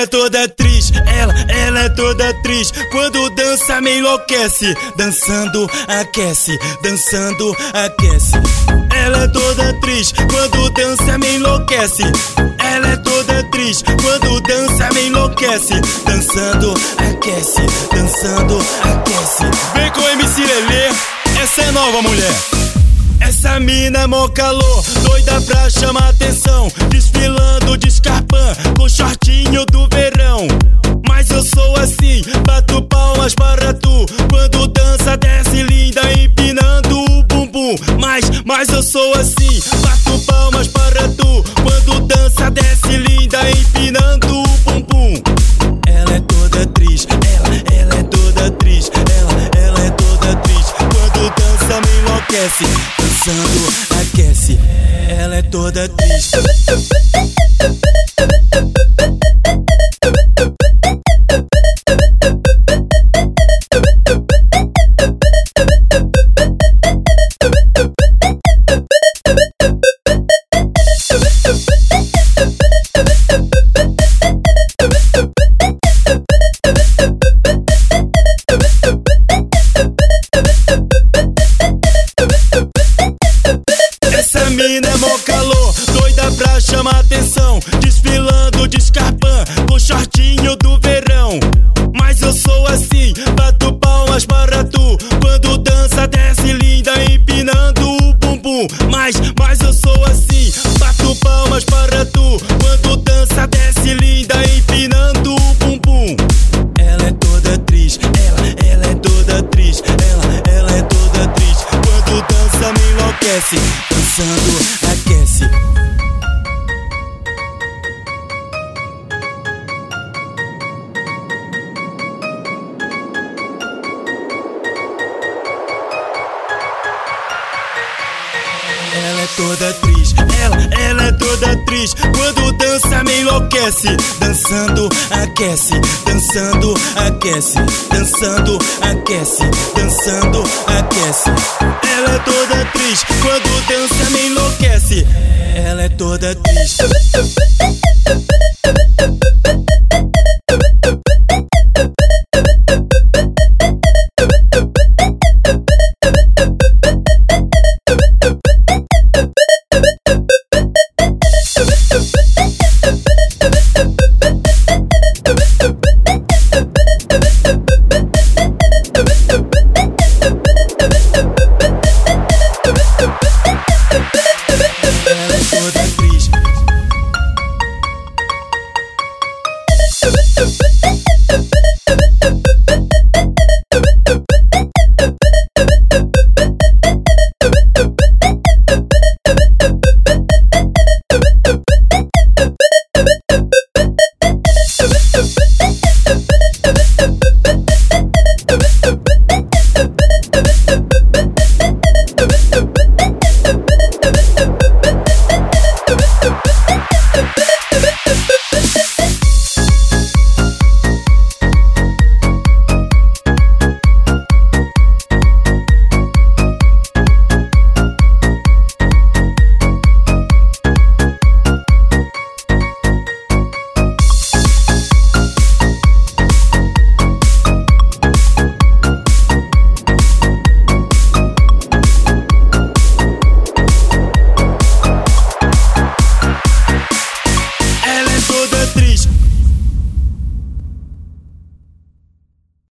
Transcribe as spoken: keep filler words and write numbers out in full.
toda triste, ela, ela é toda triste. Quando dança me enlouquece, dançando aquece, dançando aquece. Ela é toda triste, quando dança me enlouquece. Ela é toda triste, quando dança me enlouquece, dançando aquece, dançando aquece. Vem com M C Lelê, essa é nova, mulher. Essa mina é mó calor, doida pra chamar atenção, desfilando de escarpão, com shortinho do verão. Mas eu sou assim, bato palmas para tu, quando dança desce linda, empinando o bumbum. Mas, mas eu sou assim, bato palmas para tu, quando dança desce linda, empinando o bumbum. Ela é toda triste, ela, ela é toda triste, ela, ela é toda triste. Quando dança me enlouquece, dançando aquece. Ela é toda triste. Essa mina é mó calor, doida pra chamar atenção, desfilando de escarpão, com shortinho do verão. Mas eu sou assim, bato palmas para tu, quando dança desce linda, empinando o bumbum. Mas, mas eu sou assim, bato palmas para tu, quando dança desce linda, empinando o bumbum. Ela é toda triste, ela, ela é toda triste, ela, ela é toda triste. Quando dança me enlouquece, dançando aquece. Ela é toda triste, ela, ela é toda triste. Quando dança me enlouquece, dançando aquece, dançando aquece, dançando aquece, dançando aquece. Ela é toda triste, quando dança me enlouquece. Ela é toda triste.